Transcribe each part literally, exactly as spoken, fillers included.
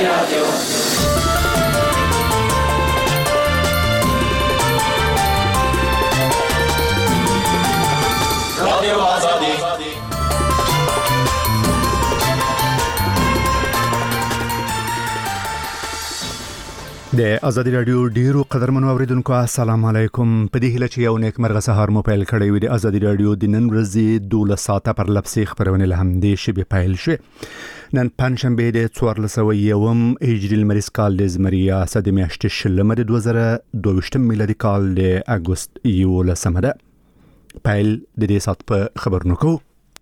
رادیو رادیو آزادی د ازادي رادیو ډیرو قدرمنو اوریدونکو السلام علیکم. په دې هیله چې یو نیک مرغه سهار مو پیل کړی وي. د ازادي رادیو د نن ورځې دوله ساعته پر لپسې خبرونه له همدې شبي پیل شي. نن پنځشنبه د څوارلس سوه یوم هجري لمریز کال د زمریا صد میاشتې شلمه د دوه زره دوه ویشتم میلادي کال د اګوست یولسمه ده. پیل د دې سات په خبرونو کو.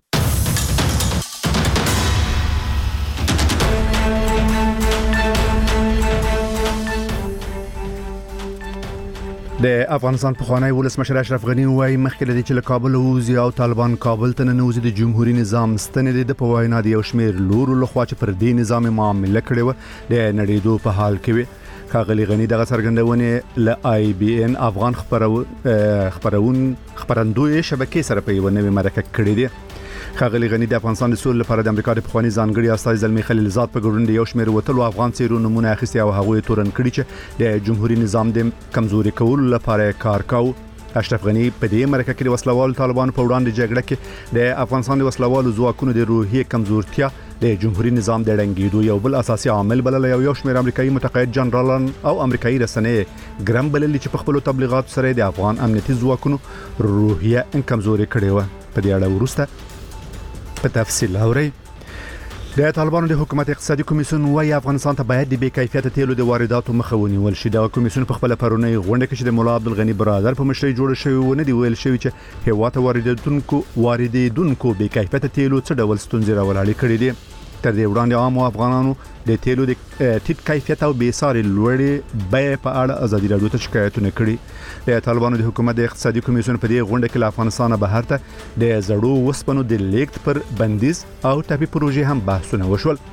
د افغانستان پخوانی ولسمشر اشرف غنی وايي مخکې لدی چې له کابل ووزي او طالبان کابل ته ننوزي د جمهوریت نظام ستنې د په وینا د یو شمېر لورو لخوا چې پر دې نظام معامله کړې و د نړیدو په حال کې وي. ښاغلي غنی دغه څرګندونه ل آی بي ان افغان خبرو خبرون خبرندوی شبکې سره په یو نوې مرکه کړې دي. ښاغلي غنی د افغانستان د سولې لپاره د امریکا د پخوانی ځانګړي استازي زلمی خلیلزاد په ګډون د یو شمېر وتلو افغان څیرو نمونه اخیستي او هغه تورن کړي چې د جمهوریت نظام د کمزوري کولو لپاره کار کاوه. اشرف غنی په دې مرکه کې د وسلوال طالبانو په وړاندې جګړه کې د افغانستان د وسلوالو ځواکونو د روحي کمزورتیا د جمهوریت نظام د ړنګېدو یو بل اساسي عامل بلل. یو یو شمېر امریکایي متقاعد جنرالان او امریکایي رسنۍ ګرام بلل چې په خپل تبلیغات سره د افغان امنیتي ځواکونو روحیه کمزوري کړې و. په دې اړه ورسته په تفصیل اوري. د طالبانو د حکومت اقتصادي کمیسیون وايي افغانستان ته باید د بې کیفیته تیلو د وارداتو مخه ونیول شي. د کمیسیون په خپل پرونی غونډه کې چې د مولا عبدالغنی برادر په مشرۍ جوړ شوی و نه دی ویل شوی چې هیواد وارداتونکو واردېدونکو بې کیفیته تیلو څه ډول ستونزې راولاړې کړې دي. تر دې وړاندې عام افغانانو د تیلو د ټیټ کیفیت او بې ساري لوړې بیې په اړه ازادي رادیو ته شکایتونه کړي. د طالبانو د حکومت د اقتصادي کمیسیون په دې غونډه کې له افغانستان بهر ته د زړو وسپنو د لیږد پر بندیز او ټاپي پروژې هم بحثونه وشول.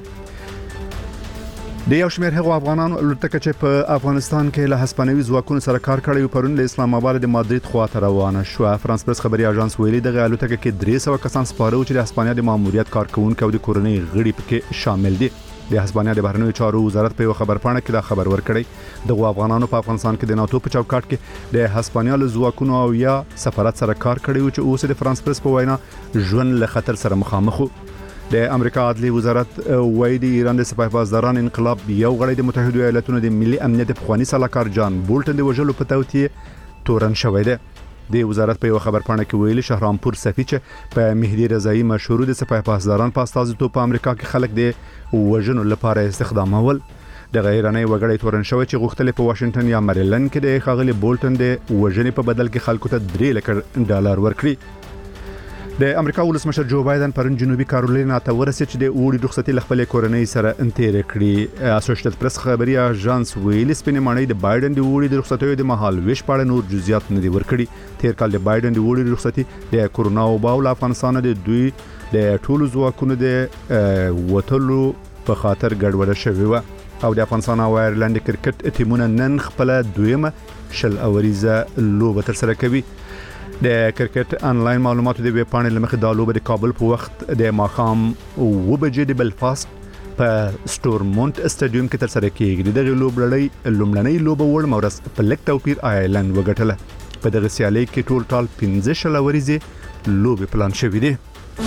د یو شمېر هغو افغانانو الوتکه چې په افغانستان کې له هسپانوي ځواکونو سره کار کړی و پرون له اسلام آباد د مادرید خواته روانه شو. فرانس پرس خبري اژانس ویلي دغه الوتکه کې درې سوه کسان سپاره و چې د هسپانیا د ماموریت کارکونکو او د کورنۍ غړي پکې شامل دي. د هسپانیا د بهرنیو چارو وزارت په یو خبرپاڼه کې دا خبر ورکړی. دغه افغانانو په افغانستان کې د ناتو په چوکاټ کې د هسپانیا له ځواکونو او یا سفارت سره کار کړی و چې اوس د فرانس پرس په وینا ژوند له خطر سره مخامخ وو. د امریکا عدلي وزارت وايي د ایران د سپایپازداران انقلاب یو غړی د متحده ایالاتونو د ملي امنیت پخوانی سلاکار جان بولټن د وژلو په توطیه تورن شوی دی. د وزارت په یو خبرپاڼه کې ویلي شهرامپور صفي چې په مهدي رضایي مشهور د سپایپازداران په استازیتوب په امریکا کې خلک د وژنو لپاره استخدامول. د غیرانه وګړی تورن شوی چې غوښتل په واشنگټن یا مریلند کې د ښاغلي بولټن د وژنې په بدل کې خلکو ته درې لک ډالر ورکړي. د امریکا ولسمشر جو بایدن پرون جنوبي کارولینا ته ورسېد چې د اوړي رخصتي له خپلې کورنۍ سره تېره کړي. اسوسییټډ پریس خبري اژانس ویلي سپینې ماڼۍ د بایدن د اوړي د رخصتیو د مهال ویش په اړه نور جزئیات نه دي ورکړي. تیر کال د بایدن د اوړي رخصتي د کورونا وبا له افغانستان د دوی د ټولو ځواکونو د وټلو په خاطر ګډوډه شوې و او د افغانستان او ایرلند کرکټ ټیمونه نن خپل دویمه شل اوریزه لوبه تر سره کوي. د کرکټ انلاین معلوماتو د ویب پاڼې لمخې د لوبې د کابل په وخت د ماښام اوه بجې د بلفاست په سټورمونټ اسټاډیوم کې تر سره کېږي. دغه لوبلړۍ لومړنۍ لوبه وړ مورس په لک توپیر آیرلند وګټله. په دغه سیالۍ کې ټول ټال پنځه شل اوریزې لوبې پلان شوې دي.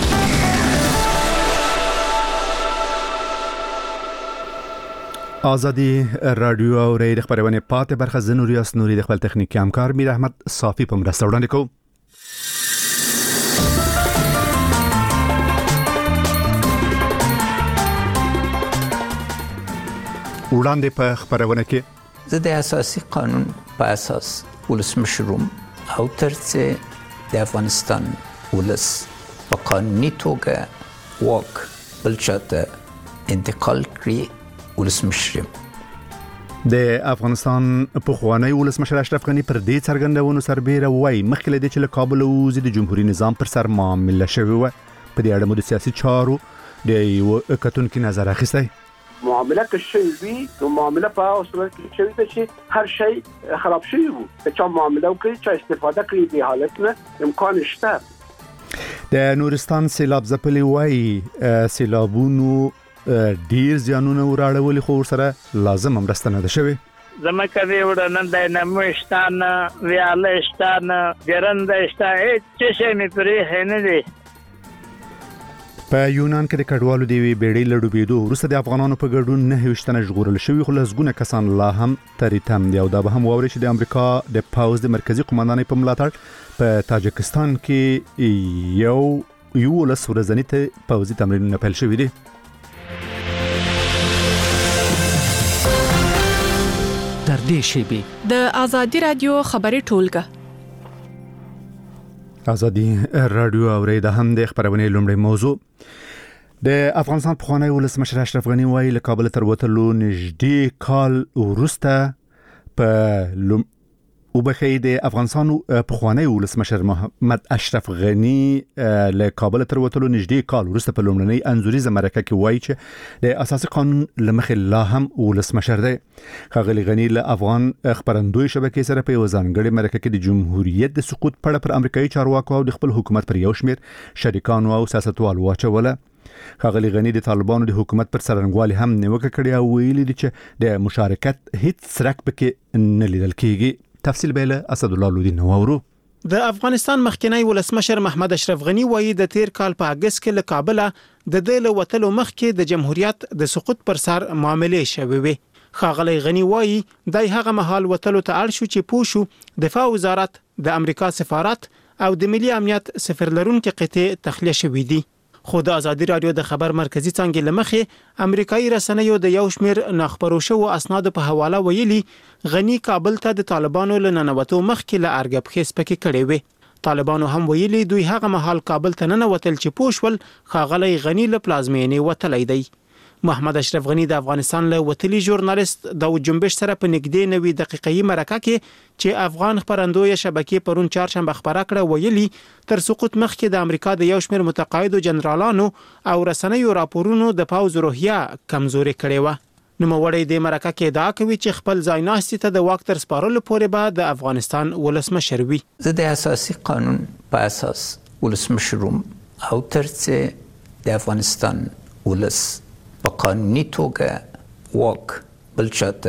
ازادي رادیو او ری د خبرونه پاتې برخه زنوریاس نوري د خپل تخنیکی همکار میر احمد صافی په مرسته وړاندې کوم. وړاندې په خبرونه کې زه د اساسي قانون په اساس ولسمشروم او ترڅ د افغانستان ولس په قانوني توګه واک بل چاته انتقال کړي ولسمشر. د افغانستان پخوانی ولسمشر اشرف غنی پر دې څرګندونو سربېره وایي مخکې له دې چې له کابل ووزي د جمهوریت نظام پر سر معامله شوې وه. په دې اړه مو د سیاسي چارو د یو کتونکي نظر اخیستی. معامله که شوی وي نو معامله په اوسه کې شوی ده چې هر شی خراب شوی وو. چې معامله وکړي چې استفاده کړي د حالت نه امکان شته. د نورستان سیلاب ځپلي وایي سیلابونو ډیر زیانونه وراړولي خو سره لازم مرسته نه ده شوی. زمکه دی وړاندې د نمشتان ویالشتان ګرندشتان هیڅ شي نه پرې هنه دی. په یونان کې د کډوالو دی بیړۍ لړوبېدو وروسته د افغانانو په ګډون نه هیڅ نه ژغورل شوی خو لږونه کسان لا هم تریتم دی او دا به هم ووري چې د امریکا د پاوز د مرکزی قومندانۍ په ملاتړ په تاجکستان کې یو یو لس ورځنی ته پاوزي تمرینونه پیل شوی دي. در دې شیبي د آزادي رادیو خبري ټولګه آزادي رادیو اوریدا هم د خبرونه لومړی موضوع د افغانستان پخوانی ولسمشر اشرف غنی وایي له کابل تر وتلو نږدې کال وروسته په او بخې د افغانستان پخوانی ولسمشر محمد اشرف غنی له کابل تر وتلو نږدې کال وروسته په لومړنۍ انزوريزه مرکه کې وایي چې د اساسي قانون لمخې لا هم ولسمشر دی. ښاغلي غنی له افغان خبرندوی شبکې سره په وزانګړي مرکه کې د جمهوریت د سقوط په اړه پر امریکایي چارواکو او د خپل حکومت پر یو شمیر شریکانو او سیاستوالو واچوله. ښاغلي غنی د طالبانو د حکومت پر سرنګوالي هم نیوکه کړې او ویلي دي چې د مشارکت هیڅ سرک پکې نه لیدل کیږي. تفصیل به اسد الله لودین نوورو. د افغانستان مخکنی ولسمشر محمد اشرف غنی وایي د تیر کال په اگست کې له کابل د دې له وتلو مخکې د جمهوریت د سقوط پر سر معاملې شوې وي. ښاغلي غنی وایي د هغه مهال وتلو ته اړ شو چې پوښو دفاع وزارت د امریکا سفارت او د ملي امنیت سفیر لرونکو قطعه تخلیه شوې دي. خو د آزادي رادیو د خبر مرکزی څنګه لمخې امریکایي رسنیو د یو شمیر نخبرو شو اسناد په حواله ویلي غنی کابل ته د طالبانو له ننوتو مخکې له ارګب خېس پکې کړي وي. طالبانو هم ویلي دوی هغه مهال کابل ته ننوتل چې پوښول ښاغلي غنی له پلازمینې وتلی دی. محمد اشرف غنی د افغانستان له وتلی ژورنالیست د جنبش سره په نږدې نوي دقیقې مرکه کې چې افغان خبرندوی شبکې پرون چهارشنبه خبره کړه ویلي تر سقوط مخکې د امریکا د یو شمېر متقاعدو جنرالانو او رسنیو راپورونو د پاوز روحیه کمزوري کړې و. نوموړی د مرکه کې ادعا کوي چې خپل ځای ناستي ته د واک تر سپارلو پورې به د افغانستان ولسمشر وي. زه د اساسي قانون په اساس ولسمشروم او ترڅ د افغانستان ولس په قانوني توګه واک بل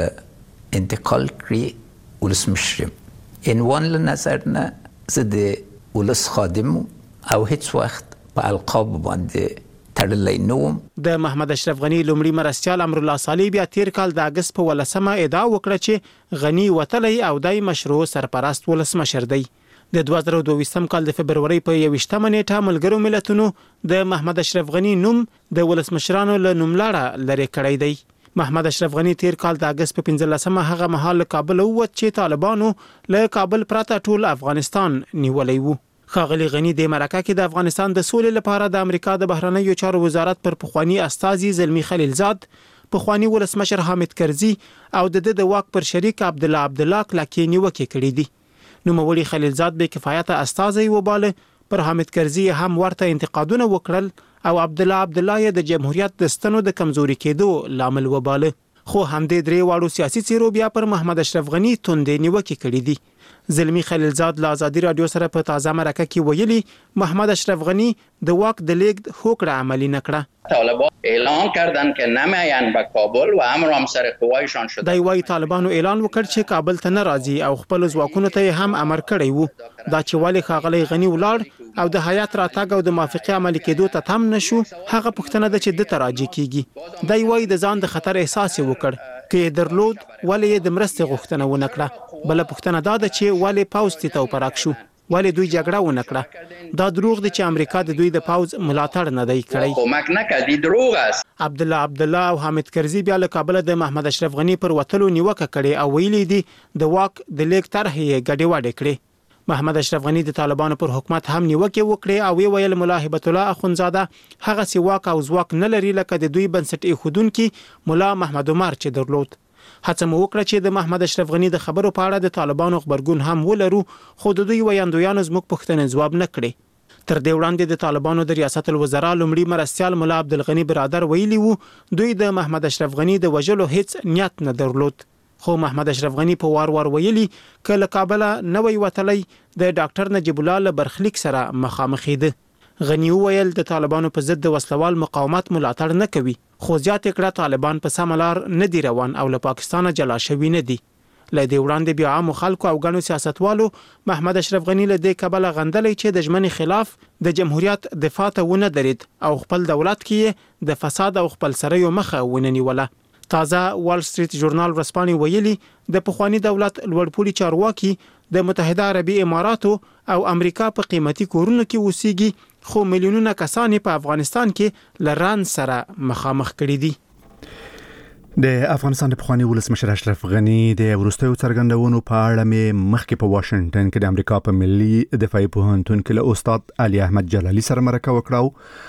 چاته انتقال کړي ولسمشر یم. عنوان له نظر نه زه د ولس خادم او هیڅ وخت په القاب باندې تړلی نه وم. د محمد اشرف غنی لومړي مرستیال امرالله صالح بیا تیر کال د اگست په ولسمه ادعا وکړه چې غنی وتلی او دای مشروع سرپرست ولسمشر دی. د دوه زره دوه ویشتم کال د فبرवरी په یوویشتمه نیټه ملګرو ملتونو د محمد اشرف غنی نوم د ولسمشرانو له نوملړه لري کړی دی. محمد اشرف غنی تیر کال د اگست په پنځلسمه هغه مهال له کابل ووت چې طالبانو له کابل پرته ټول افغانستان نیولی وو. ښاغلي غنی د مرکه کې د افغانستان د سولې لپاره د امریکا د بهرنیو چارو وزارت پر پخوانی استازي زلمی خلیلزاد، پخوانی ولسمشر حامد کرزي او د د واک پر شریک عبد الله عبد الله کلکې نیوکې کړې دي. نوموړي خلیلزاد به کفایته استازي وباله، پر حامد کرزي هم ورته انتقادونه وکړل او عبد الله عبد الله د جمهوریت د ستنو د کمزوري کېدو لامل وباله. خو همدې درې واړو سیاسي څیرو بیا پر محمد اشرف غنی توندې نیوکې کړې دي. زلمی خلیلزاد له آزادي رادیو سره په تازه مرکه کې ویلي محمد اشرف غنی د واک د لیږد هوکړه عملی نکړه. طالبان اعلان کردن که نمیاین به کابل و امر هم سر قوایشان شده. دای وايي طالبانو اعلان وکړ چې کابل ته نه راځي او خپل ځواکونو ته هم امر کړی وو. دا چې ولی ښاغلی غنی ولاړ او د حیات راتګ او د موافقه عملي کېدو ته تم نشو، هغه پوښتنه ده چې د تراجی کیږي. دای وايي د ځان د خطر احساس وکړ کې درلود ولی د مرستې غوښتنه ونکړه. بل پوښتنه دا ده چې ولی پاوز ته وپراک شو، ولی دوی جګړه ونکړه. دا دروغ دي چې امریکا د دوی د پاوز ملاتړ نه دی کړی. کومک نه کړي، دروغ است. عبد الله عبد الله او حامد کرزي بیا له کابل د محمد اشرف غنی پر وتلو نیوکه کړي او ویلي دي د واک د لیک طرح یې ګډوډه کړي. محمد اشرف غنی د طالبانو پر حکومت هم نیوکه وکړي او ویل مولا هبت الله اخونزاده هغه سی واک او ځواک نه لري لکه د دوی بنسټ ایښودونکي مولا محمد عمر چې درلود. هڅه مو وکړه چې د محمد اشرف غنی د خبرو په اړه د طالبانو خبرګون هم ولرو، خو د دوی ویاندویانو زموږ پوښتنې ځواب نه کړي. تر دې وړاندې د طالبانو د ریاست الوزرا لومړي مرستیال مولا عبدالغنی برادر ویلي وو دوی د محمد اشرف غنی د وژلو هیڅ نیت نه درلود. خو محمد اشرف غنی په وار وار ویلي کله کابل نه وی وتلی د ډاکټر نجیب الله له برخلیک سره مخامخ دی. غنی ویل د طالبانو په ضد د وسلوال مقاومت ملاتړ نه کوي، خو زیات کړه طالبان په سم لار نه دی روان او له پاکستانه جلا شوی نه دي. لدې وړاندې بیا عام خلکو او غنو سیاستوالو محمد اشرف غنی له دې کبله غندلې چې د ژمنې خلاف د جمهوریت دفاع ته ونه درید او خپل دولت کې د فساد او خپل سره مخه ونه نیوله. تازه وال سټریټ ژورنال ورسپانې ویلي د پخوانی دولت لوړپوړي چارواکي د متحده عربي اماراتو او امریکا په قیمتي کورونو کې اوسېږي، خو میلیونونه کسان په افغانستان کې لران سره مخامخ کړي دي. د افغانستان د پخوانی ولسمشر اشرف غنی د وروستیو څرګندونو په اړه مې مخکې په واشنگټن کې د امریکا په ملي دفاعي پوهنتون کې له استاد علي احمد جلالي سره مرکه وکړه.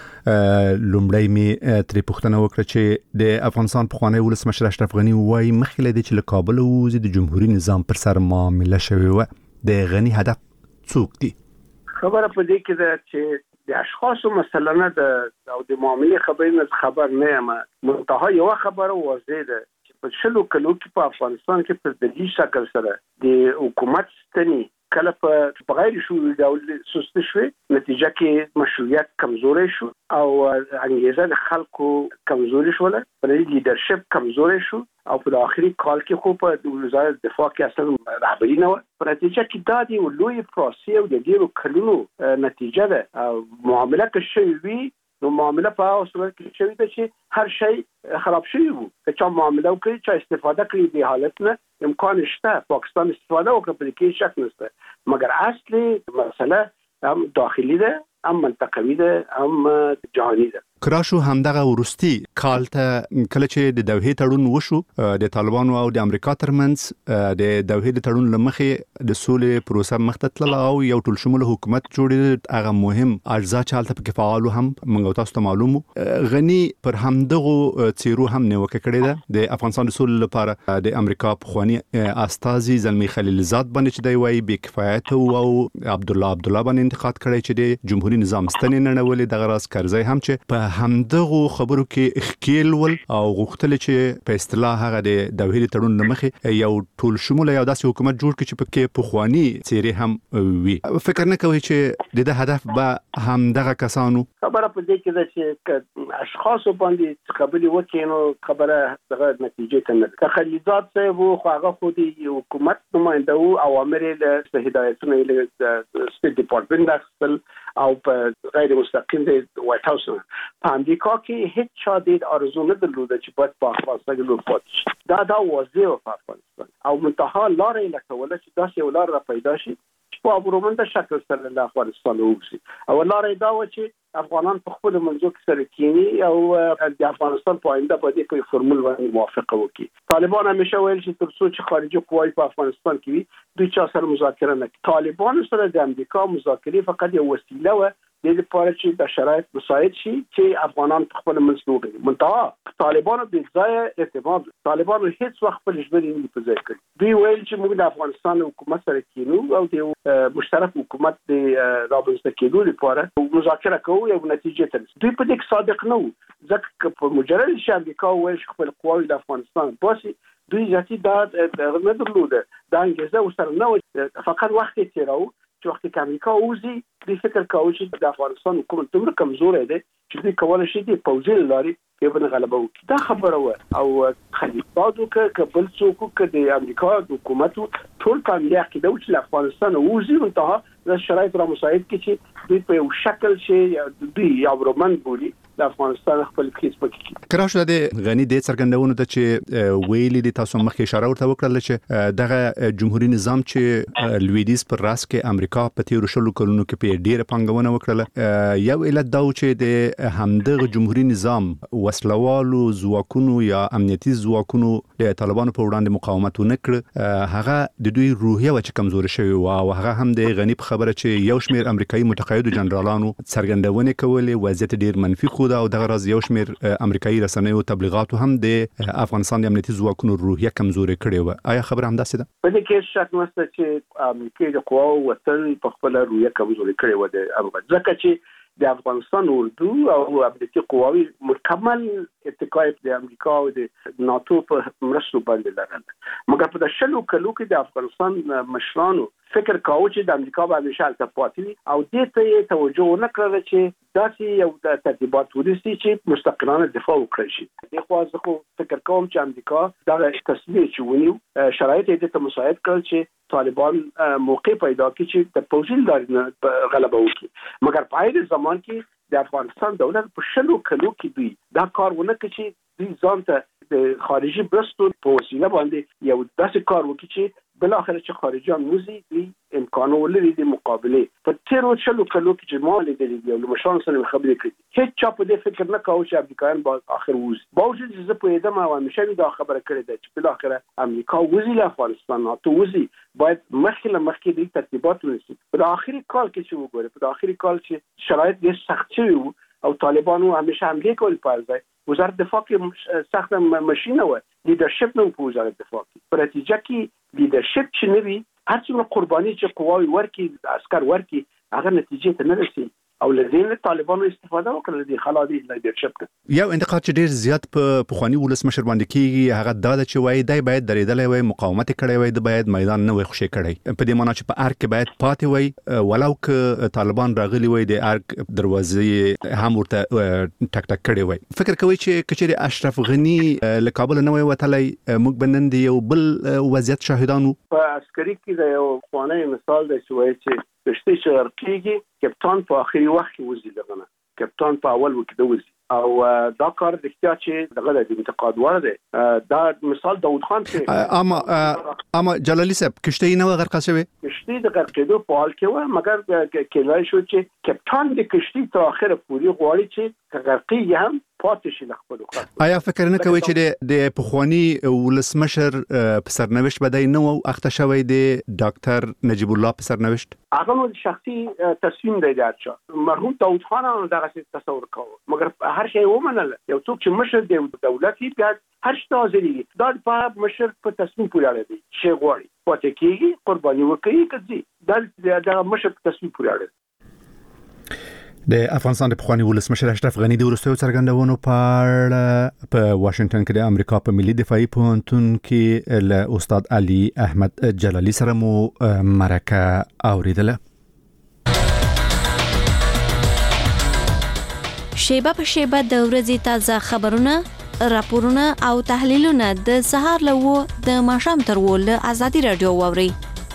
لومړی می ترې پوښتنه وکړه چې د افغانستان پخوانی ولسمشر اشرف غنی وایي مخکې له دې چې له کابل ووځي د جمهوریت نظام پر سر معامله شوې وه، د غنی هدف څوک دی؟ خبره په دې کې ده چې د اشخاصو مثلا نه د او د معاملې خبرې نه خبر نه یم، منتها یو خبره واضح ده چې په شلو کلو کې په افغانستان کې په دلیل شکل سره د حکومت ستنی کله په غیر شوري ډول سست شوه، نتیجه کې مشروعیت کمزورې شو او انګیزه د خلکو کمزورې شوله، په لیدرشپ کمزورې شو او په آخري کال کې خو په وزارت دفاع کې اصلا رهبری نه و. په نتیجه کې دا دی لوی پروسې او د ډیرو کلونو نتیجه ده. معامله که شوی وي نو معامله په هغه صورت کې شوی ده چې هر شی خراب شوی وو، که چا معامله وکړي چې استفاده کړي د حالت نه امکان شته، پاکستان استفاده وکړي په کې شک نشته، مګر اصلي مسله هم داخلي ده، هم منطقوي ده، هم جهاني ده. کراشو همدغه ورستی کال ته کله چې د دوحې تړون وشو د طالبانو او د امریکا ترمنځ د دوحې د تړون لمخې د سولې پروسه مخته تلله او یو ټول شموله حکومت جوړېد. هغه مهم اجزا چې هلته پکې فعالو هم موږ تاسو ته معلومو. غنی پر همدغو څیرو هم نیوکه کړې ده د افغانستان د سولې لپاره د امریکا پخوانی استازي زلمی خلیلزاد باندې چې دی وایي بې کفایت او عبد الله عبد الله باندې انتقاد کړی چې د جمهوریت نظام ستنې نه نړولې. دغه راز کرزی هم چې په همدغه خبرو کې اخکیل ول او غوښتل چې په اصطلاح هغه د دوحې تړون لمخې یو ټول شموله یو داسې حکومت جوړ کړي چې پکې پخوانی څیرې هم وي. فکر نه کوي چې د هدف به همدغه کسانو؟ خبره په دې کې ده چې اشخاص باندې خبرې وکړي نو خبره دغه نتیجې ته نه ده. خلیلزاد صاحب خو هغه خو د حکومت نماینده او اوامر له هدایتونه له سټیټ ډپارټمنټ اخیستل او په غیر مستقیم د وایټ هاوس په امریکا کې هیڅ چا د آرزو نه درلوده چې باید په افغانستان کې لوټ شي. دا دا واضح و په افغانستان او منتها لارې لټوله چې داسې یو لار را پیدا شي چې په ابرومنده شکل سره له افغانستان ووځي. او لارې دا و چې افغانان په خپل منځو کې سره کینی او د افغانستان په آینده باندې په فورمول باندې موافقه وکړي. طالبان همیشه ویل چې تر څو چې خارجي قواوی په افغانستان کې وي دوی چا سره مذاکره نه کوي. طالبان سره د امریکا مذاکره فقط یو وسیله و د لپاره چې د شرایط مساعد شي چې افغانان په خپل منځ وګړي. منتها طالبانو د ځای اعتماد طالبانو هیڅ وخت خپل ژمنې نه په ځای کړې. دوی ویل چې موږ د افغانستان حکومت سره کینو او د مشترک حکومت د رابطه کېدو لپاره مذاکره کوو یو نتیجه ته. دوی په دې صادق نه وو، ځکه په مجرد چې امریکا ویل چې خپل قواوی د افغانستان باسي دوی ذاتي دا نه درلوده، دا انګیزه ورسره نه و، فقط وخت یې تېراوه چې وخت کې امریکا وځي دوی فکر کوي چې د افغانستان حکومت دومره کمزوری دی چې دوی کولی شي د پوځي له لارې یې باندې غلبه وکړي. دا خبره وه او خلیلزاد وکړه که بل څوک وکړه د امریکا د حکومت ټول په همدې عقیده وو چې له افغانستان وځي، منتها دا شرایط را مساعد کړي چې دوی په یو شکل چې دوی یو برومند بولي د افغانستان خپل کیس پکې. کراشو د غنی د څرګندونو ته چې ویلي د تاسو مخکې اشاره ورته وکړل چې دغه جمهوریت نظام چې لویدیز پر راس کې امریکا په تیر شلو کلونو کې په ډیره پانګونه وکړه، یو علت دا چې د همدغه جمهوریت نظام وسلوالو ځواکونو یا امنیتي ځواکونو د طالبانو په وړاندې مقاومت ونه کړ، هغه د دوی روحیه و چې کمزوري شوی و او هغه هم د غنی په خبره چې یو شمیر امریکایي متقاعدو جنرالانو څرګندونه کولې وضعیت ډیر منفي خو او دغه راز یو شمیر امریکایي رسنیو تبلیغاتو هم د افغانستان د امنیتي ځواکونو روحیه کمزوري کړې و. آیا خبره همداسې ده؟ په دې کې شک نشته چې امریکایي د قواو وطن په خپل روحیه کمزوري کړې و د افغان، ځکه چې د افغانستان اردو او امنیتي قواوی مکمل اتکای د امریکا او د ناتو په مرستو باندې لرل، مګر په شلو کلو کې د افغانستان مشرانو فکر کاوه چې د امریکا به همیشه التفاتی او دې ته توجه نه کړل چې داسې یو د ترتیبات ورسي چې مستقلانه دفاع وکړي شي. د خو ځکه فکر کوم چې امریکا دا تصمیم چې ونیو شرایط یې ته مساعد کړل چې طالبان موقع پیدا کړي چې د پوځي لارې غلبه وکړي. مګر په هغه زمان کې د افغانستان دولت په شلو کلو کې دوی دا کار ونه کړ چې دوی ځان ته د خارجي برستو په وسیله باندې یو داسې کار وکړي چې بل اخر چې خارجيان موزي دوی امکان ولري د مقابله په تیرو شلو کلو کې چې مال دي یو مشان سره خبرې کړې هیڅ چا په دې فکر نه کاوه چې امریکایان با اخر وز باوجود چې په دې ما همیشه دا خبره کړې ده چې بل اخر امریکا وزي له افغانستان نه تو وزي باید مخکې مخکې د ترتیبات ونیسي. په اخري کال کې چې وګوره په اخري کال چې شرایط ډېر سخت شوي او طالبانو همیشه حمله کول پرځای وزارت دفاع کې سخت ماشینه و لیدرشپ نو په وزارت دفاع کې په نتیجه کې لیدرشپ چې نوي هر څومره قرباني چې قواوي ورکی عسكر ورکی هغه نتیجه ته نه رسي او لدین طالبانو استفاده وکړه د خلاصي لیدرشپ. یو انتقاد چې ډیر زیات په پخوانی ولسمشر باندې کیږي هغه دا چې وای دی باید درېدلې وای مقاومت کړي وای د باید میدان نه وای خوشي کړي په دې معنی چې په ارګ کې باید پاتې وای ولو ک طالبان راغلي وای د ارګ دروازې هم ورته ټک ټک کړي وای. فکر کوي چې کچېری اشرف غنی له کابل نه وای وتلای موږ بنند یو بل وضعیت شاهدانو په عسکري کې د یو خوانه مثال دی چې وای چې کشتي شرقیږي کپټان په اخري وخت کې وزي لغنه کپټان په اول وخت کې وزي او دا کار د احتیاط چې دغه د انتقاد وړ دی. دا مثال داوود خان چې اما اما جلالي صاحب کشتي نه غرق شوی کشتي د غرق کېدو په حال کې و مګر کېلای شو چې کپټان د کشتي تر اخره پورې غواړي چې غرقي هم پاتې شي خپل وخت. آیا فکر نه کوي چې د پخوانی ولسمشر په سرنوشت بدای نو اخته شوی دی ډاکټر نجیب الله په سرنوشت هغه نو شخصي تصمیم دی داچا مرحوم داوود خان دغه تصور کاوه مګر هر شی ومنل یو څوک چې مشر دی دولتي بیا هر څه حاضرې دا په مشر په تصمیم پورې اړه دی شی غواړي پاتې کیږي قرباني وکړي کړي دا د مشر په تصمیم پورې اړه. د افغانستان د پخوانی ولسمشر اشرف غنی د وروستیو څرګندونو په اړه په واشنگټن کې د امریکا په ملي دفاعي پوهنتون کې له استاد علي احمد جلالي سره مو مرکه اوریدله. شیبه په شیبه د ورځې تازه خبرونه راپورونه او تحلیلونه د سهار له د ماښام تر ول ازادي رادیو ووري.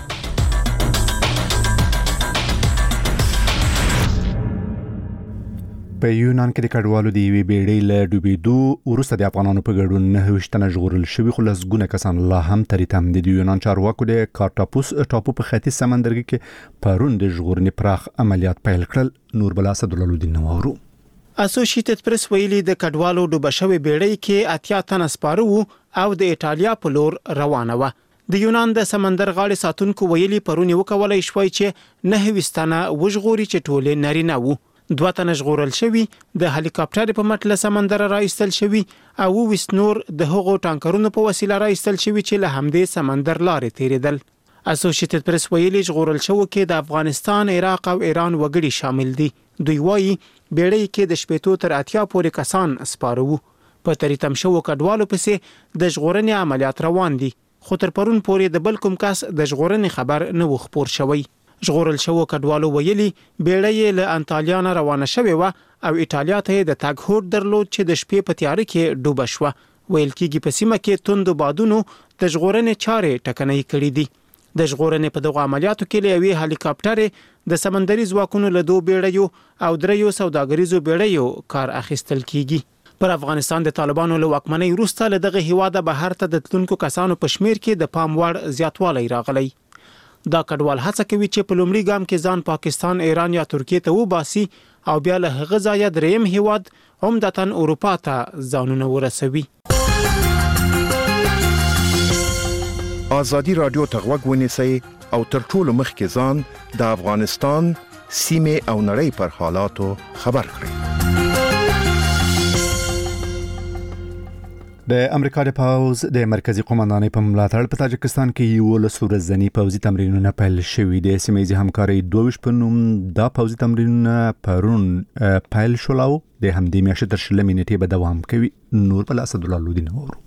په یونان کې د کډوالو د یوې بیړۍ له ډوبېدو وروسته د افغانانو په ګډون نهه ویشت تنه ژغورل شوي خو لسګونه کسان لا هم ترې تم دي. د یونان چارواکو د کارټاپوس ټاپو په ختیځ سمندرګي کې پرون د ژغورنې پراخ عملیات پیل کړل. نور بلا اسدالله نوارو اسوسییټډ پریس ویلي د کډوالو ډوبه شوې بیړۍ کې اتیا تنه سپاره وو او د ایټالیا په لور روانه و. د یونان د سمندر غاړې ساتونکو ویلي پرون یو کولای شوی چې نهه ویشت تنه وژغوري چې ټول نارینه وو. دوه تنه ژغورل شوي د هلیکاپټر په مټ له سمندر راایستل شوي او ویست نور د هغو ټانکرونو په وسیله راایستل شوي چې له همدې سمندر لارې تیریدل. اسوسییټډ پریس ویلي ژغورل شوو کې د افغانستان، عراق او ایران وګړي شامل دي. دوی وایي بیړۍ کې د شپېتو تر اتیا پورې کسان سپاره وو. په تریتم شوو کډوالو پسې د ژغورنې عملیات روان دي خو تر پرون پورې د بل کوم کس د ژغورنې خبر نه و خبر شوی. ژغورل شوو کډوالو ویلي بیړۍ له انټالیا نه روانه شوې و او ایټالیا ته د تګ هوډ درلود چې د شپې په تیاره کې ډوبه شوه. ویل کېږي په سیمه کې توند بادونو د ژغورنې چارې ټکنۍ کړې دي. د ژغورنې په دغه عملیاتو کې له یوې هلیکاپټر د سمندري ځواکونو له دوه بیړیو او دریو سوداګریزو بیړیو کار اخیستل کیږي. پر افغانستان د طالبانو له واکمنۍ وروسته له دغه هیواده بهر ته د تلونکو کسانو په شمیر کې د پام وړ زیاتوالی راغلی. دا کډوال هڅه کوي چې په لومړي ګام کې ځان پاکستان، ایران یا ترکیه ته وباسي او بیا له هغه ځایه دریم هیواد عمدتاً اروپا ته ځانونه ورسوي. ازادي رادیو ته غوږ ونیسئ او تر ټولو مخکې ځان د افغانستان سیمې او نړۍ پر حالاتو خبر کړئ. د امریکا د پوز د مرکزی قوماندانۍ په ملاتړ په تاجکستان کې یو لس ورځنی پوځي تمرینونه پیل شوي دي. سیمایي همکاري دوه په نوم دا پوځي تمرینونه پرون پیل شول او د همدې میاشتې تر شلمې نیټې به دوام کوي. نور بل اسدالله لودین ورو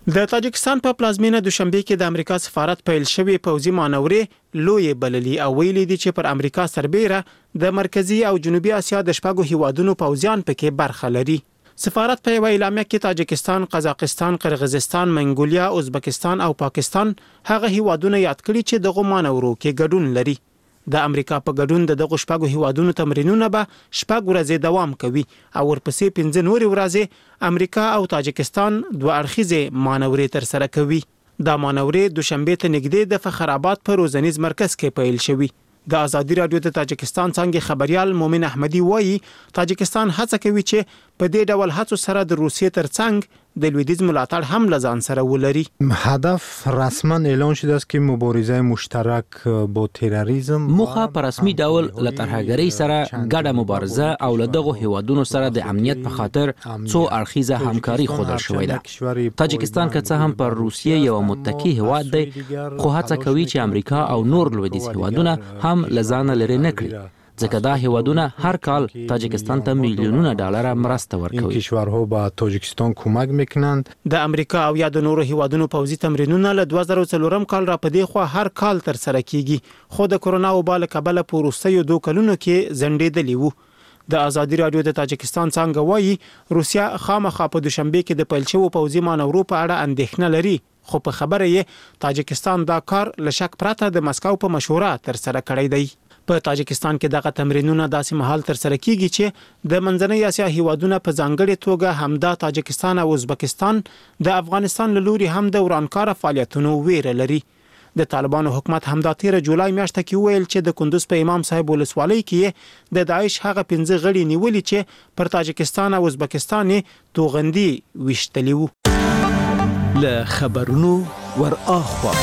د تاجکستان په پلازمینه دوشنبه کې د امریکا سفارت پیل شوی پوځي مانورې لوی بللی او ویلي دي چې پر امریکا سربېره د مرکزی او جنوبي اسیا د شپږو هیوادونو پوځیان پکې برخه لري. سفارت په اعلامیه کې تاجکستان، قزاقستان، قرغیزستان، منګولیا، ازبکستان او پاکستان هغه هیوادونه یاد کړي چې دغه مانورو کې ګډون لري. د امریکا په ګډون د دغه شپږو هیوادونو تمرینونه به شپږ ورځې دوام کوي او ورپسې پنځه نورې ورځې امریکا او تاجکستان دوه اړخیزې مانورې تر سره کوي. دا مانورې دوشنبه ته نږدې د فخر آباد په روزنیز مرکز کې پیل شوی. د ازادي رادیو د تاجکستان څنګه خبريال مومن احمدي وایي تاجکستان هڅه کوي چې په دې ډول هڅو سره د روسیې ترڅنګ د لویدیز ملاتړ هم لزان سره ولري. هدف رسما اعلان شده است که مبارزه مشترک با تروریسم مخه په رسمي ډول له ترهګرۍ سره ګډه مبارزه او له دغه هیوادونو سره د امنیت په خاطر څو اړخیزه همکاري خوده شوې ده. تاجکستان که څه هم پر روسیې یو متکی هیواد دی خو هڅه کوي چې امریکا او نور لویدیز هیوادونه هم لزان لري نه کړي ځکه دا هیوادونه هر کال تاجکستان ته میلیونونه ډالر مرسته ورکوي. این کشورها به تاجکستان کمک میکنند. د امریکا او یا د نورو هیوادونو پوځي تمرینونه له دوه زره څلورم کال را پدې خو هر کال تر سره کیږي خو د کرونا وبا له کبله په وروستیو دوه کلونو کې ځنډېدلی وو. د ازادي رادیو د تاجکستان څنګه وایي روسیا خامخا په دوشنبه کې د پیل شوو پوځي مانورو په اړه اندېښنه لري خو په خبره یې تاجکستان دا کار له شک پرته د مسکو په مشوره تر سره کړی دی. په تاجکستان کې دغه تمرینونه داسې مهال تر سره کیږي چې د منځنۍ اسیا هیوادونه په ځانګړي توګه همدا تاجکستان او ازبکستان د افغانستان له لوري هم د ورانکار فعالیتونو ویره لري. د طالبانو حکومت همدا تیر جولای میاشته کې ویل چې د کندوز په امام صاحب ولسوالۍ کې د داعش هغه پنځه غړي نیولي چې پر تاجکستان او ازبکستان توغندي وشتلی وو. له خبرونو ور اخوا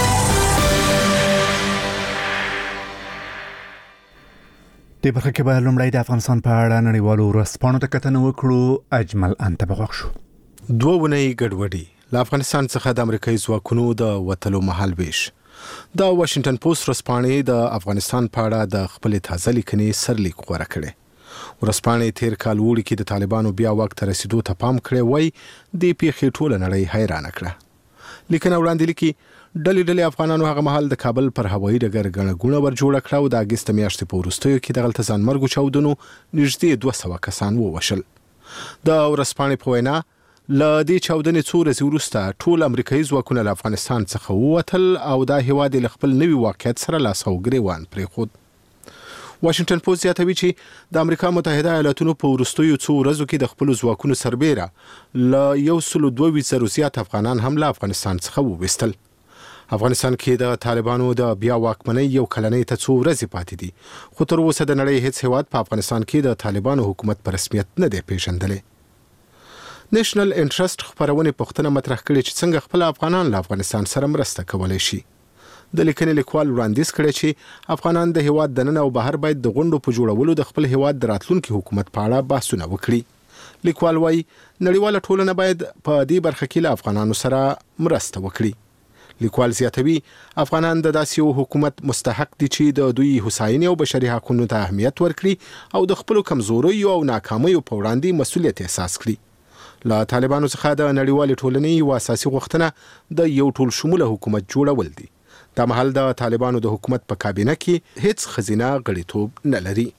د برخه کې به لومړی د افغانستان په اړه نړیوالو ورځپاڼو ته کتنه وکړو. اجمل انتبه شو. دوه ونې ګډوډي له افغانستان څخه د امریکایي ځواکونو د وتلو مهال ویش. د واشنگټن پوسټ ورځپاڼې د افغانستان په اړه د خپل تازه لیکنې سرلیک خبره کړې. ورځپاڼې تیر کال وړي کې د طالبانو بیا وخت رسیدو ته پام کړی وای د پیښې ټوله نړۍ حیران کړه. لیکنه وړاندې لیکي ډلې ډلې افغانانو هغه مهال د کابل پر هوایي ډګر غړ غونه ور جوړ کړ او د اگست میاشتې په وروستیو کې د غلط ځان مرګ چاودنو نږدې دوه سوه کسان ووشل. د ورځپاڼې په وینا ل دې چاودنې څو ورځې وروسته ټول امریکایي ځواکونه له افغانستان څخه ووتل او دا هیواد له خپل نوي واقعیت سره لاس او ګریوان پرېښود. واشنگټن پوسټ زیاتوي چې د امریکا متحده ایالاتونو په وروستیو څو ورځو کې د خپل ځواکونو سربېره ل یو سل دوه ویشت زره زیات افغانان هم له افغانستان څخه وویستل. افغانستان کې د طالبانو د بیا واکمنۍ یو کلنۍ ته څو ورځې پاتې دي خو تر اوسه د نړۍ هیڅ هیواد په افغانستان کې د طالبانو حکومت په رسمیت نه دی پیژندلی. نېشنل انټرست خبرونه پښتنه مطرح کړي چې څنګه خپل افغانان له افغانستان سره مرسته کولای شي. د لیکنې لیکوال وړاندیز کړی چې افغانان د هیواد دننه او بهر باید د غونډو په جوړولو د خپل هیواد د راتلونکي حکومت په اړه بحثونه وکړي. لیکوال وايي نړیواله ټولنه باید په دې برخه کې له افغانانو سره مرسته وکړي. لیکوال زیاتوي افغانان د داسې یو حکومت مستحق دي چې د دوی هوساینې او بشري حقوقو ته اهمیت ورکړي او د خپل کمزوریو او ناکامیو په وړاندې مسؤلیت احساس کړي. له طالبانو څخه د نړیوال ټولنې یو اساسي غوښتنه د یو ټول شموله حکومت جوړول دي. دا مهال د طالبانو د حکومت په کابینه کې هیڅ خزینه غړیتوب نه لري.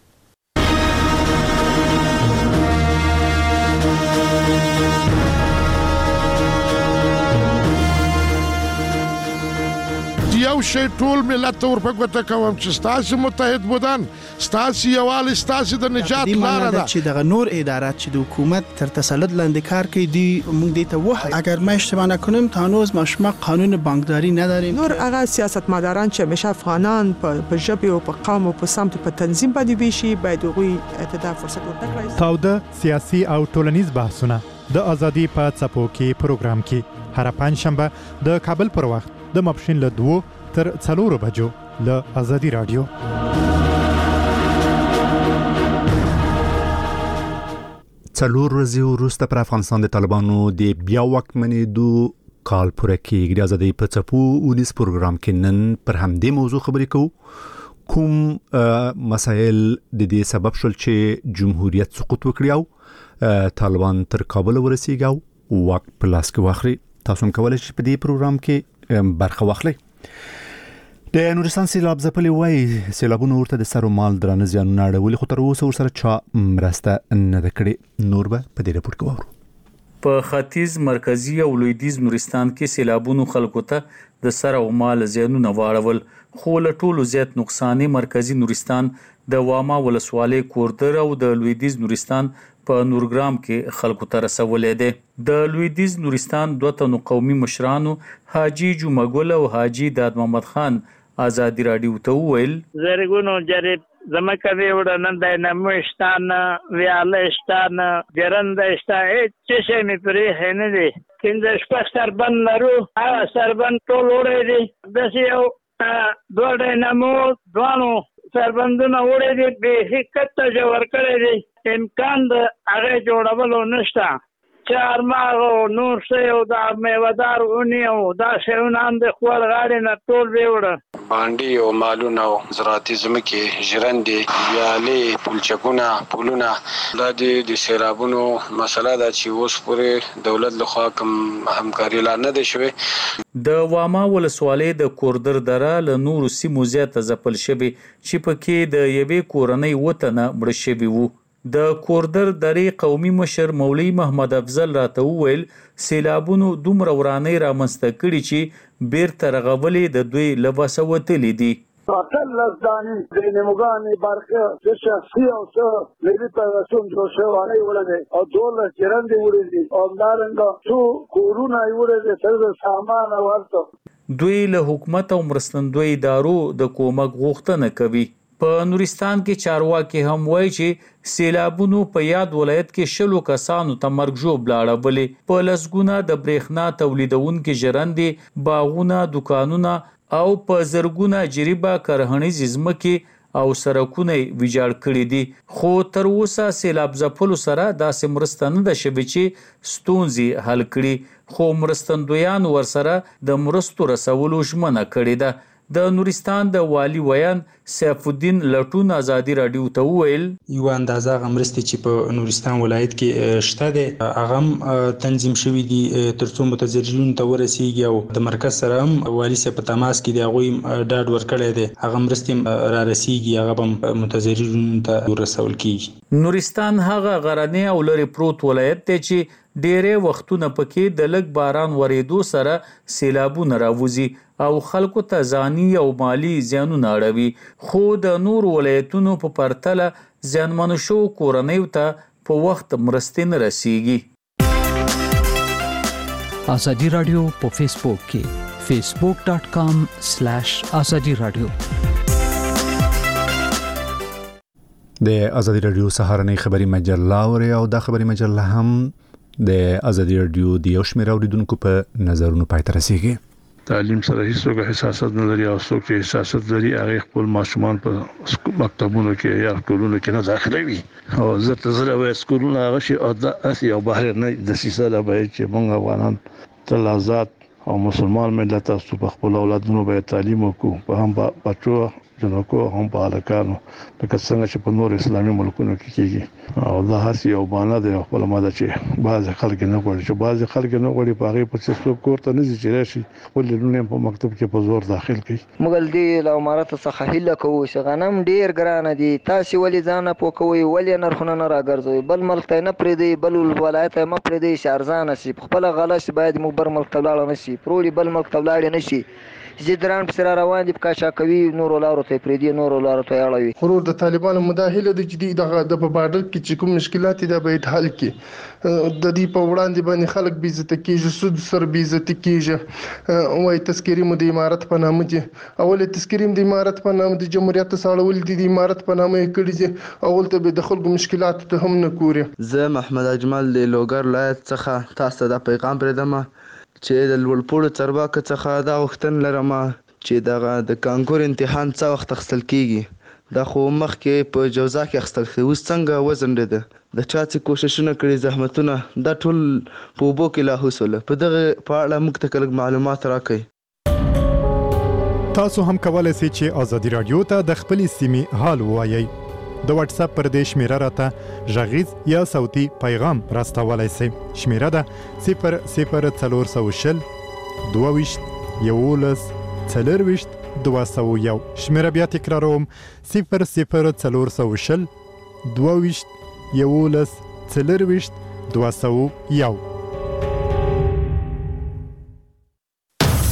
یو شی ټول ملت ور په ګوته کوم چې ستاسو متحد بودن ستاسو یوال ستاسو د نجات لار ده چې د نور ادارات چې د حکومت تر تسلط لاندې کار کوي دی موږ دې ته وه اگر ما اشتباه نکنم تانوز مشما قانون بانکداری نداریم. نور هغه سیاستمداران چې همیشه افغانان په ژبه او په قوم او په سمت په تنظیم باندې ویشي باید غوي اتدا فرصت ورکړي. تاوده سیاسي او ټولنیز بحثونه د ازادي په څپو کې پروګرام کې هر پنځشنبه د کابل پر وخت د ماپښین له دوه تر څلورو بجو له ازادي رادیو. څلور ورځې وروسته پر افغانستان د طالبانو د بیا واکمنېدو کال پوره کېږي. د ازادۍ په څپو ونیس پروګرام کې نن پر همدې موضوع خبرې کوو. کوم مسایل د دې سبب شول چې جمهوریت سقوط وکړي او طالبان تر کابل ورسیږي او واک په لاس کې واخلي. تاسو هم کولای شئ په دې پروګرام کې برخه واخلئ. د نورستان سیلاب ځپلي وایي سیلابونه ورته د سر او مال درانه زیانونه اړولي، خو تر اوسه ورسره چا مرسته نه ده کړې. نور به په دې رپورټ کې واورو. په ختیځ، مرکزی او لویدیځ نورستان کې سیلابونو خلکو ته د سر او مال زیانونه واړول، خو له ټولو زیات نقصان مرکزی نورستان د واما ولسوالۍ کوردر او د لویدیځ نورستان په نورګرام کې خلکو ته رسولې ده. د لویدیځ نورستان دوه تنو قومي مشرانو حاجی جمعګل او حاجی داد محمد خان آزادی رادیو ته وویل زرګونو جریب زمکه دی وړاندې د نموشتان ویالشتان ګرندشتا هیڅ شي مې پرې هنه دي کله شپږ سربن لرو هغه سربن ټول وړي دي د یو دوه د نمو دوانو سربندونه وړي دي به حقیقت جوړ کړی دي امکان د هغه جوړولو نشته. چار ماغو نور سیو دا میوادار اونی او دا شیونه هم د خوال غاړې نه ټول ویوړه باندې او مالونه او زراعتي ځمکې ژرندې ویالې پلچکونه پلونه دا د سیلابونو مسله ده چې اوس پورې دولت لخوا کوم همکاري لا نه ده شوې. د واما ولسوالۍ د کوردر دره له نورو سیمو زیاته ځپل شوې چې پکې د یوې کورنۍ وطنه مړه شوي وو. د کوردر درې قومي مشر مولوي محمد افضل راته وویل سیلابونو دومره ورانۍ رامنځته کړي چې بیرته رغولې د دوی له وسه وتلي دي. اتلس دانې د نیمګانې برخه د شخصي او څه لري پیوستون جوړ شوی وړاندې او دولس ژرندې وړي دي او همدارنګه څو کورونه یې وړي دي سره د سامان او ورته. دوی له حکومت او مرستندوی ادارو د کومک غوښتنه کوي. په نورستان کې چارواکي هم وایي چې سیلابونو په یاد ولایت کې شلو کسانو ته مرګ ژوبله اړولې، په لسګونه د برېښنا تولیدونکي ژرندې، باغونه، دکانونه او په زرګونه جریبه کرهڼیزې ځمکې او سړکونه ویجاړ کړي دي. خو تر اوسه سیلاب ځپلو سره داسې مرسته نه ده شوې چې ستونزې حل کړي، خو مرستندویان ورسره د مرستو رسولو ژمنه کړې ده. د نورستان د والی ویان سیف الدین لټون آزادی رادیو ته وویل یو اندازه غمرستي چې په نورستان ولایت کې شته ده هغه تنظیم شوی دي ترڅو متضررین ته ورسیږي او د مرکز سره هم والی سره په تماس کې دی هغه ډاډ ورکړی دی هغه مرستي را رسیږي هغه هم متضررین ته ورسول کیږي. نورستان هغه غرنی او لري پروت ولایت دی چې ډېرې وختونه پکې د لږ باران ورېدو سره سیلابونه راوځي او خلکو ته ځاني او مالی زیانونه اړوي، خو د نور ولایتونو په پرتله زیانمنو شو کورنیو ته په وخت مرستې نه رسیږي. آزادی رادیو په فیسبوک کې فیسبوک ډاٹ کام سلیش آزادی رادیو. د آزادی رادیو سهارنۍ خبری مجله اوري او د خبری مجله هم د آزادی رادیو د یو شمېر اوریدونکو په نظرونو پای ته رسیږي. تعلیم سره هیڅوک حساسیت نه لري او څوک چې حساسیت لري هغه خپل ماشومان په مکتبونو کې یا سکولونو کې نه داخلوي او زه ته زله وای سکولونه هغه شي او د اسی او بهر نه د سیسه لا به چې موږ افغانان تل آزاد او مسلمان ملت تاسو په خپل اولادونو به تعلیم وکړو په هم بچو جنکو هم په الکانو لکه څنګه چې په نور اسلامي ملکونو کې کیږي او دا هرڅه یو باندې د خپل ماده چې بعض خلک نه غواړي چې بعض خلک نه غواړي په هغه په څه کور ته نه ځي راشي خپل لونه په مکتب کې په زور داخل کړي. مګل دی له امارات څخه هله کوو چې غنم ډیر ګران دي تاسو ولې ځان په کوی ولې نرخونه نه راګرځوي بل ملک ته نه پرې دی بل ولایت ما پرې دی شارزان شي خپل غلط باید مو بر ملک ته لاړ نه شي پرولی بل ملک ته لاړ نه شي زیدران پر روان دي پکاشا کوي نور لارو ته پرې دی نور لارو ته اړوي. خرور د طالبانو مداخله د جدي د په بارډر کې چې کوم مشکلات دي به حل کړي د دې په وړاندې باندې خلک بي عزت کیږي سود سر بي عزت کیږي او تذکری مو د امارت په نامه دي اول تذکری د امارت په نامه د جمهوریت ساړول دي د امارت په نامه کړي دي اول ته به د خلکو مشکلات ته هم نه ګوري. زه محمد اجمل د لوګر ولایت څخه تاسو ته پیغام پرېدم چې د لوړپوړو چارواکو څخه دا غوښتنه لرم چې دغه د کانکور امتحان څه وخت اخیستل کیږي دا خو مخکې په جوزا کې اخیستل کیږي اوس څنګه وزن ده د چا چې کوششونه کړي زحمتونه دا ټول په اوبو کې لاهوس ول په دغه په اړه موږ ته کلک معلومات راکړئ. تاسو هم کولای شئ چې آزادی رادیو ته د خپلې سیمې حال ووایئ. د واتس اپ پر دې شمیره راته غږیز یا صوتي پیغام راستولای شئ. شمیره ده صفر صفر څلور سوه شل دوه ویشت یولس څلرویشت دوه سوه یو. شمیره بیا تکراروم صفر صفر څلور سوه شل دوه ویشت یولس څلرویشت دوه سوه یو.